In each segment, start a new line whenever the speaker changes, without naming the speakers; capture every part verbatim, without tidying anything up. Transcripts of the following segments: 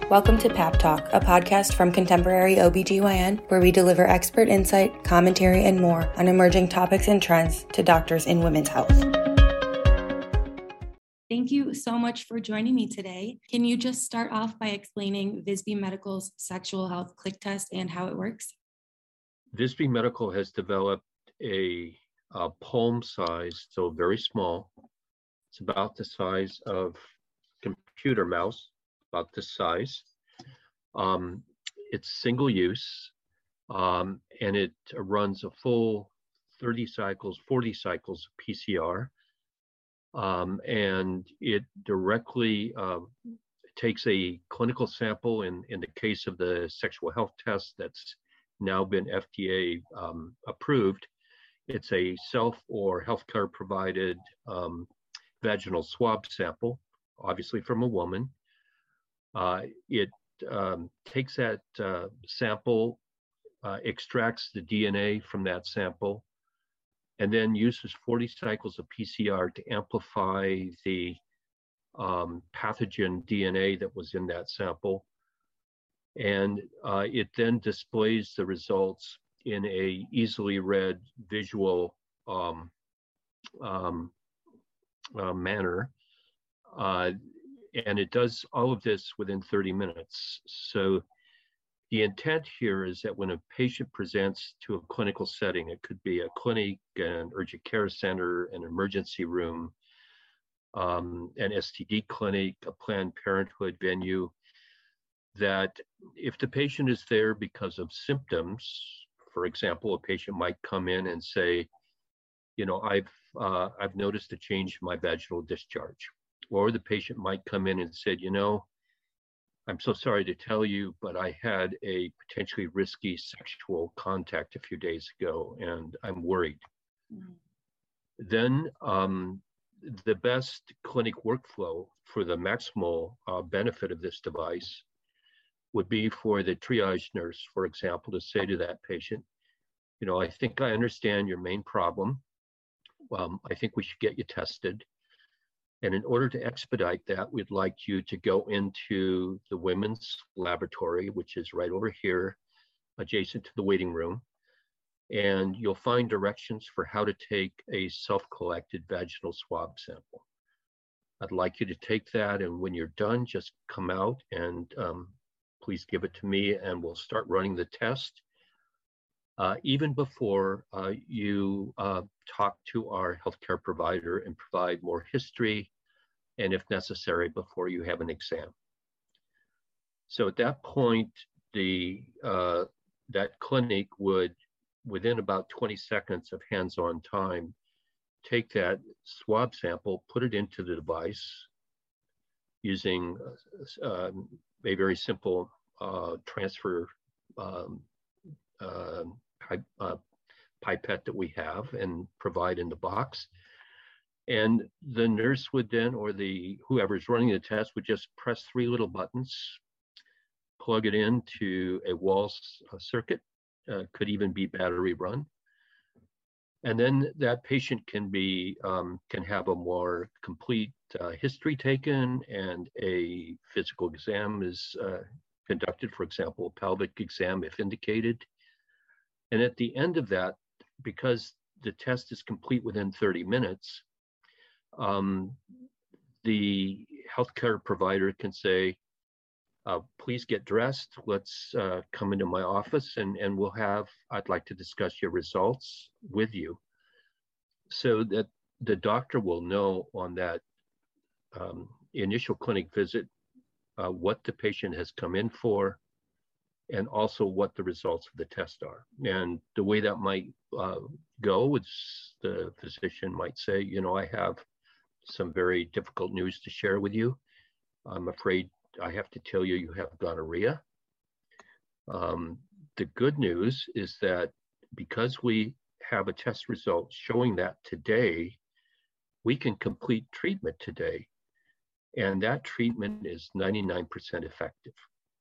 Welcome to Pap Talk, a podcast from Contemporary O B G Y N, where we deliver expert insight, commentary, and more on emerging topics and trends to doctors in women's health. Thank you so much for joining me today. Can you just start off by explaining Visby Medical's sexual health click test and how it works?
Visby Medical has developed a, a palm size, so very small. It's about the size of a computer mouse, about this size. Um, it's single use, um, and it runs a full thirty cycles, forty cycles of P C R. Um, and it directly uh, takes a clinical sample in, in the case of the sexual health test that's now been F D A um, approved. It's a self or healthcare provided um, vaginal swab sample, obviously from a woman. Uh, it um, takes that uh, sample, uh, extracts the D N A from that sample, and then uses forty cycles of P C R to amplify the um, pathogen D N A that was in that sample. And uh, it then displays the results in a easily read visual um, um, uh, manner. Uh, and it does all of this within thirty minutes. So the intent here is that when a patient presents to a clinical setting, it could be a clinic, an urgent care center, an emergency room, um, an S T D clinic, a Planned Parenthood venue, that if the patient is there because of symptoms, for example, a patient might come in and say, you know, I've, uh, I've noticed a change in my vaginal discharge. Or the patient might come in and said, you know, I'm so sorry to tell you, but I had a potentially risky sexual contact a few days ago, and I'm worried. Mm-hmm. Then um, the best clinic workflow for the maximal uh, benefit of this device would be for the triage nurse, for example, to say to that patient, you know, I think I understand your main problem. Um, I think we should get you tested. And in order to expedite that, we'd like you to go into the women's laboratory, which is right over here, adjacent to the waiting room. And you'll find directions for how to take a self-collected vaginal swab sample. I'd like you to take that, and when you're done, just come out and um, please give it to me, and we'll start running the test. Uh, even before uh, you uh, talk to our healthcare provider and provide more history, and if necessary, before you have an exam. So at that point, the uh, that clinic would, within about twenty seconds of hands-on time, take that swab sample, put it into the device using uh, a very simple uh, transfer um, uh, Uh, pipette that we have and provide in the box. And the nurse would then, or the whoever's running the test, would just press three little buttons, plug it into a wall uh, circuit, uh, could even be battery run. And then that patient can be, um, can have a more complete uh, history taken, and a physical exam is uh, conducted, for example, a pelvic exam if indicated. And at the end of that, because the test is complete within thirty minutes, um, the healthcare provider can say, uh, please get dressed, let's uh, come into my office, and, and we'll have, I'd like to discuss your results with you. So that the doctor will know on that um, initial clinic visit uh, what the patient has come in for, and also what the results of the test are. And the way that might uh, go is the physician might say, you know, I have some very difficult news to share with you. I'm afraid I have to tell you you have gonorrhea. Um, the good news is that because we have a test result showing that today, we can complete treatment today. And that treatment is ninety-nine percent effective.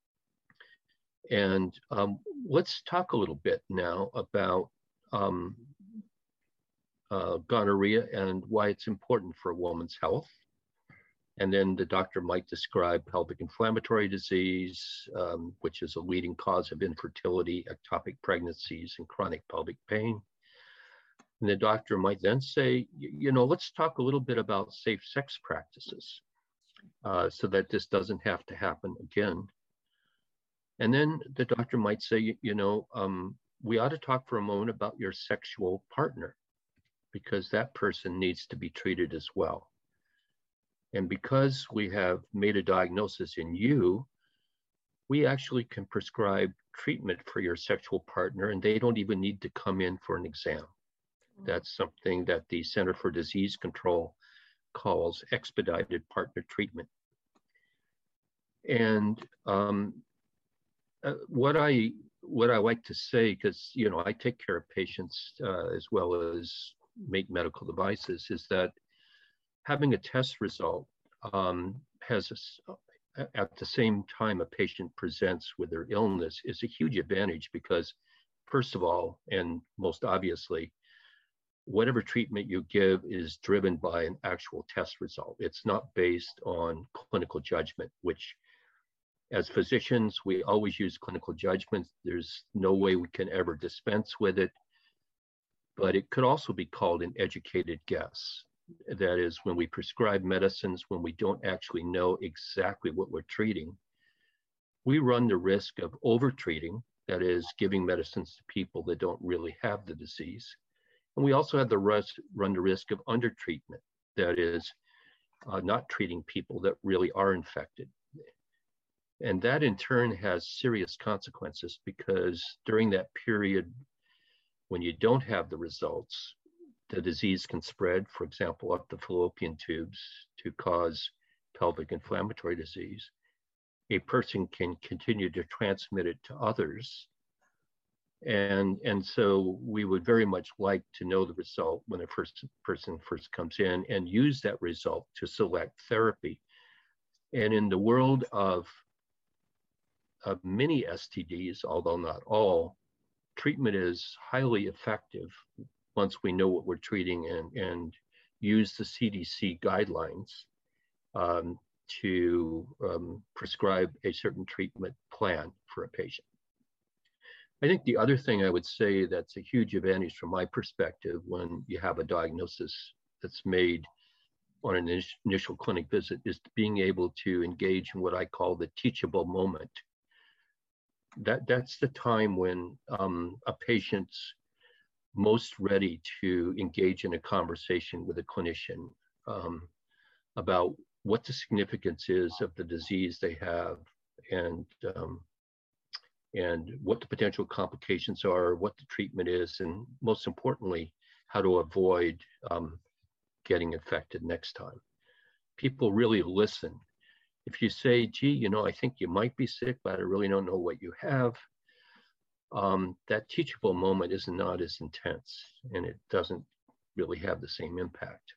And um, let's talk a little bit now about um, uh, gonorrhea and why it's important for a woman's health. And then the doctor might describe pelvic inflammatory disease, um, which is a leading cause of infertility, ectopic pregnancies, and chronic pelvic pain. And the doctor might then say, you know, let's talk a little bit about safe sex practices uh, so that this doesn't have to happen again. And then the doctor might say, you know, um, we ought to talk for a moment about your sexual partner, because that person needs to be treated as well. And because we have made a diagnosis in you, we actually can prescribe treatment for your sexual partner, and they don't even need to come in for an exam. That's something that the Center for Disease Control calls expedited partner treatment. And um, uh, what I what I like to say, because you know I take care of patients uh, as well as make medical devices, is that having a test result um, has a, at the same time a patient presents with their illness is a huge advantage, because first of all, and most obviously, whatever treatment you give is driven by an actual test result. It's not based on clinical judgment, which as physicians, we always use clinical judgment. There's no way we can ever dispense with it, but it could also be called an educated guess. That is, when we prescribe medicines, when we don't actually know exactly what we're treating, we run the risk of over-treating, that is, giving medicines to people that don't really have the disease. And we also have the risk, run the risk of under-treatment, that is, uh, not treating people that really are infected. And that in turn has serious consequences, because during that period when you don't have the results, the disease can spread, for example, up the fallopian tubes to cause pelvic inflammatory disease. A person can continue to transmit it to others. And, and so we would very much like to know the result when a first person first comes in, and use that result to select therapy. And in the world of, of many S T Ds, although not all, treatment is highly effective once we know what we're treating, and, and use the C D C guidelines um, to um, prescribe a certain treatment plan for a patient. I think the other thing I would say that's a huge advantage from my perspective when you have a diagnosis that's made on an initial clinic visit is being able to engage in what I call the teachable moment. That, that's the time when um, a patient's most ready to engage in a conversation with a clinician um, about what the significance is of the disease they have, and um, and what the potential complications are, what the treatment is, and most importantly, how to avoid um, getting infected next time. People really listen. If you say, gee, you know, I think you might be sick, but I really don't know what you have, um, that teachable moment is not as intense, and it doesn't really have the same impact.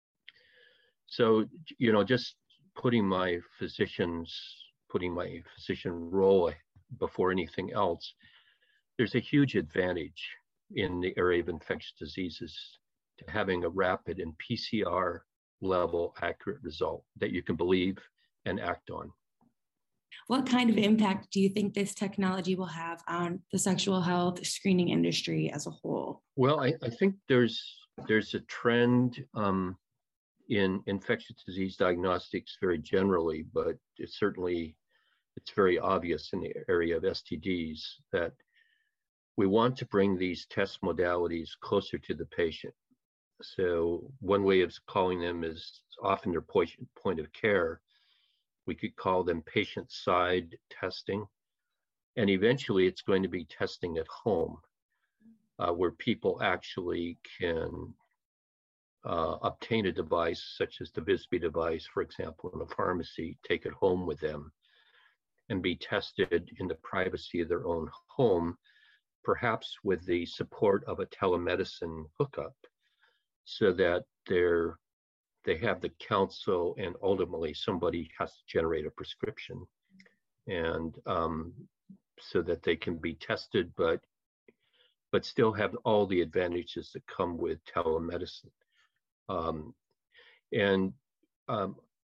So, you know, just putting my physician's, putting my physician role before anything else, there's a huge advantage in the area of infectious diseases to having a rapid and P C R level accurate result that you can believe and act on.
What kind of impact do you think this technology will have on the sexual health screening industry as a whole?
Well, I, I think there's there's a trend um, in infectious disease diagnostics very generally, but it's certainly it's very obvious in the area of S T Ds that we want to bring these test modalities closer to the patient. So one way of calling them is often their point, point of care. We could call them patient-side testing. And eventually it's going to be testing at home, uh, where people actually can uh, obtain a device such as the Visby device, for example, in a pharmacy, take it home with them, and be tested in the privacy of their own home, perhaps with the support of a telemedicine hookup, so that they're they have the counsel, and ultimately somebody has to generate a prescription, and um, so that they can be tested, but but still have all the advantages that come with telemedicine. Um, and um,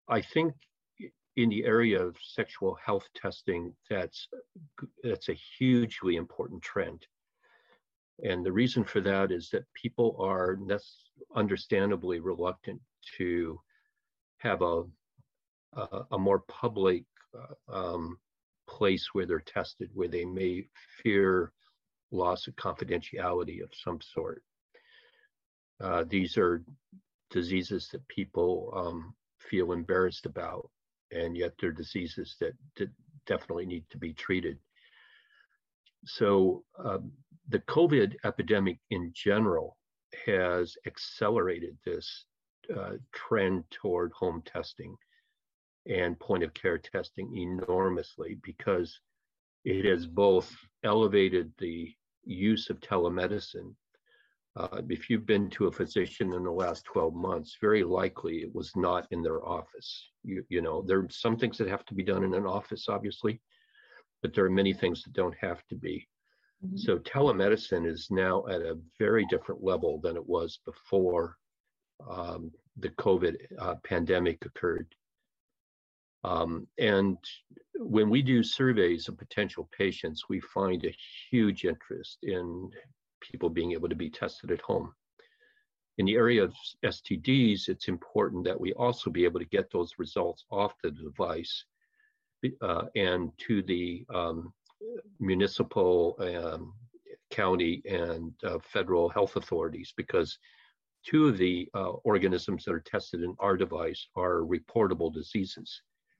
I think in the area of sexual health testing, that's that's a hugely important trend. And the reason for that is that people are understandably reluctant to have a a, a more public uh, um, place where they're tested, where they may fear loss of confidentiality of some sort. Uh, these are diseases that people um, feel embarrassed about, and yet they're diseases that, that definitely need to be treated. So um, the COVID epidemic in general has accelerated this uh, trend toward home testing and point of care testing enormously, because it has both elevated the use of telemedicine. Uh, if you've been to a physician in the last twelve months, very likely it was not in their office. You, you know, there are some things that have to be done in an office, obviously, but there are many things that don't have to be. Mm-hmm. So telemedicine is now at a very different level than it was before um, the COVID uh, pandemic occurred. Um, and when we do surveys of potential patients, we find a huge interest in people being able to be tested at home. In the area of S T Ds, it's important that we also be able to get those results off the device uh, and to the um, municipal, um, county, and uh, federal health authorities, because two of the uh, organisms that are tested in our device are reportable diseases.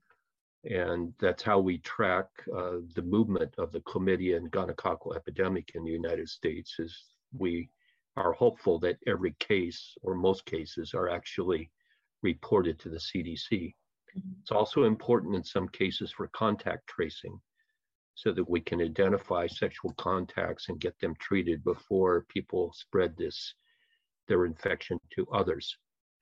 And that's how we track uh, the movement of the chlamydia and gonococcal epidemic in the United States. Is we are hopeful that every case, or most cases, are actually reported to the C D C. Mm-hmm. It's also important in some cases for contact tracing, so that we can identify sexual contacts and get them treated before people spread this, their infection to others.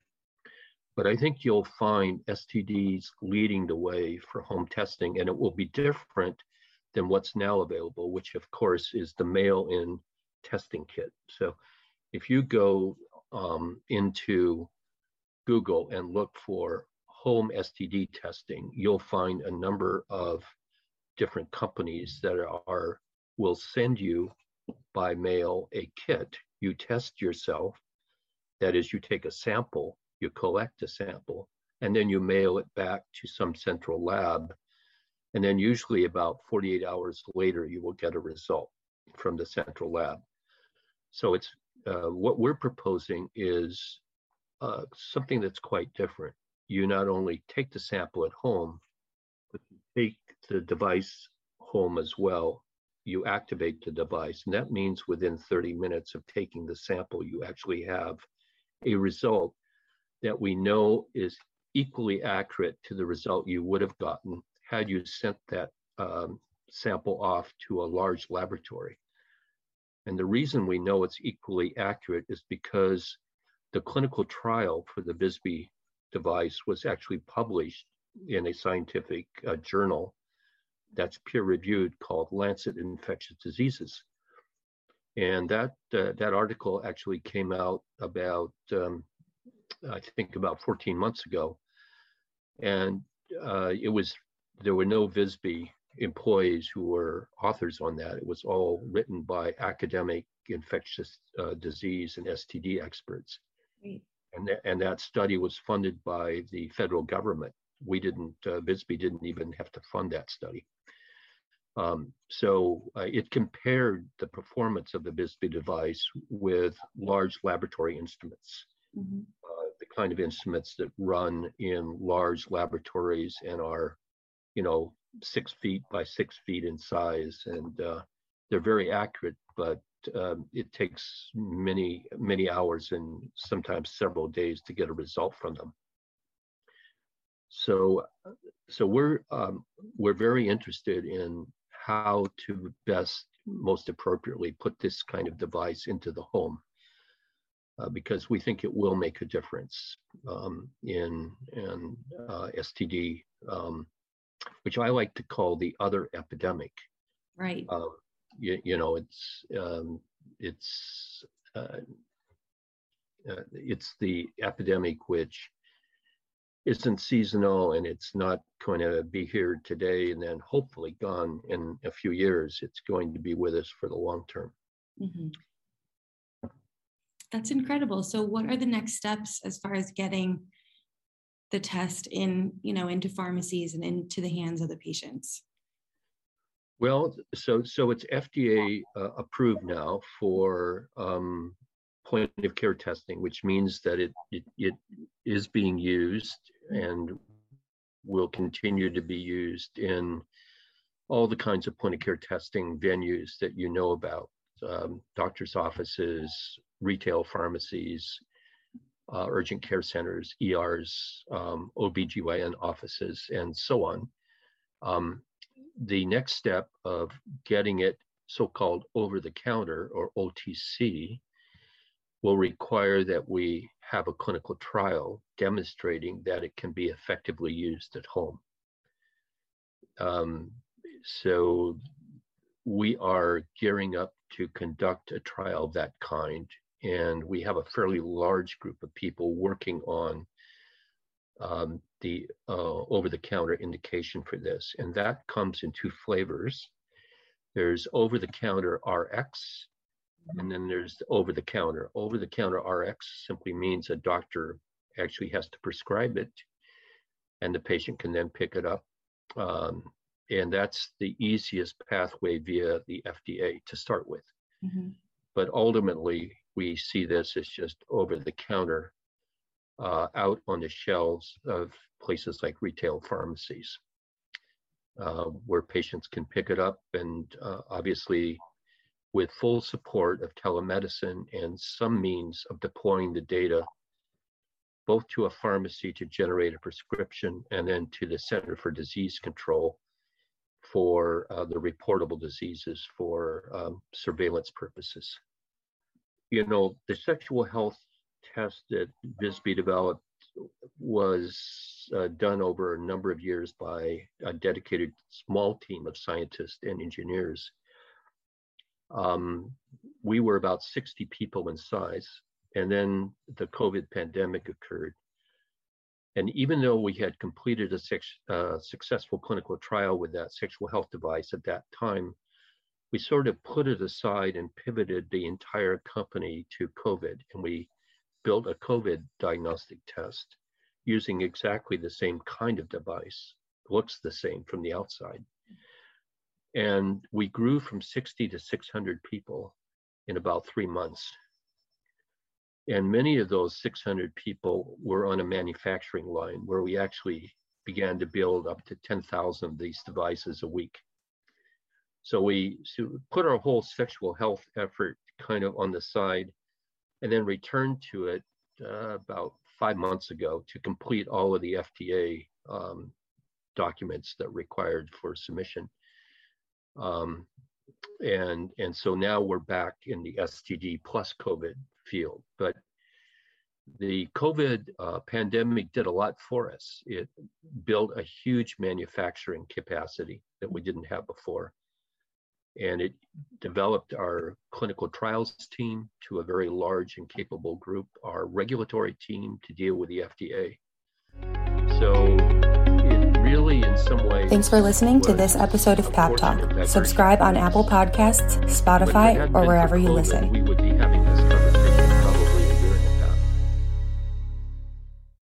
But I think you'll find S T Ds leading the way for home testing, and it will be different than what's now available, which of course is the mail-in testing kit. So if you go um, into Google and look for home S T D testing, you'll find a number of different companies that are will send you by mail a kit. You test yourself, that is, you take a sample, you collect a sample, and then you mail it back to some central lab. And then usually about forty-eight hours later, you will get a result from the central lab. So it's uh, what we're proposing is uh, something that's quite different. You not only take the sample at home, but you take the device home as well. You activate the device, and that means within thirty minutes of taking the sample, you actually have a result that we know is equally accurate to the result you would have gotten had you sent that um, sample off to a large laboratory. And the reason we know it's equally accurate is because the clinical trial for the Bisbee device was actually published in a scientific uh, journal that's peer-reviewed called Lancet Infectious Diseases. And that, uh, that article actually came out about um, I think about fourteen months ago, and uh, it was there were no Bisbee employees who were authors on that. It was all written by academic infectious uh, disease and S T D experts. Great. And th- and that study was funded by the federal government. We didn't uh, Bisbee didn't even have to fund that study. Um, so uh, it compared the performance of the Bisbee device with large laboratory instruments. Mm-hmm. Uh, the kind of instruments that run in large laboratories and are, you know, six feet by six feet in size, and uh, they're very accurate, but um, it takes many, many hours and sometimes several days to get a result from them. So, so we're um, we're very interested in how to best, most appropriately put this kind of device into the home. Uh, because we think it will make a difference um, in, in uh, S T D, um, which I like to call the other epidemic.
Right.
Uh, you, you know, it's um, it's uh, uh, it's the epidemic which isn't seasonal, and it's not going to be here today and then hopefully gone in a few years. It's going to be with us for the long term.
Mm-hmm. That's incredible. So what are the next steps as far as getting the test in, you know, into pharmacies and into the hands of the patients?
Well, so so it's F D A uh, approved now for um, point of care testing, which means that it, it it is being used and will continue to be used in all the kinds of point of care testing venues that you know about, um, doctors' offices, retail pharmacies, uh, urgent care centers, E Rs, um, O B G Y N offices, and so on. Um, the next step of getting it so-called over-the-counter, or O T C, will require that we have a clinical trial demonstrating that it can be effectively used at home. Um, so we are gearing up to conduct a trial of that kind, and we have a fairly large group of people working on um, the uh, over-the-counter indication for this, and that comes in two flavors. There's over-the-counter R X, and then there's over-the-counter. Over-the-counter R X simply means a doctor actually has to prescribe it, and the patient can then pick it up. Um, and that's the easiest pathway via the F D A to start with. Mm-hmm. But ultimately, we see this as just over-the-counter uh, out on the shelves of places like retail pharmacies, uh, where patients can pick it up, and uh, obviously with full support of telemedicine and some means of deploying the data both to a pharmacy to generate a prescription and then to the Center for Disease Control for uh, the reportable diseases for um, surveillance purposes. You know, the sexual health test that V S B developed was uh, done over a number of years by a dedicated small team of scientists and engineers. Um, we were about sixty people in size, and then the COVID pandemic occurred. And even though we had completed a sex, uh, successful clinical trial with that sexual health device at that time, we sort of put it aside and pivoted the entire company to COVID. And we built a COVID diagnostic test using exactly the same kind of device. It looks the same from the outside. And we grew from sixty to six hundred people in about three months. And many of those six hundred people were on a manufacturing line where we actually began to build up to ten thousand of these devices a week. So we so put our whole sexual health effort kind of on the side, and then returned to it uh, about five months ago to complete all of the F D A um, documents that required for submission. Um, and, and so now we're back in the S T D plus COVID field. But the COVID uh, pandemic did a lot for us. It built a huge manufacturing capacity that we didn't have before. And it developed our clinical trials team to a very large and capable group, our regulatory team to deal with the F D A. So it really, in some ways...
Thanks for listening to this episode of Pap Talk. Subscribe on Apple Podcasts, Spotify, or wherever you listen.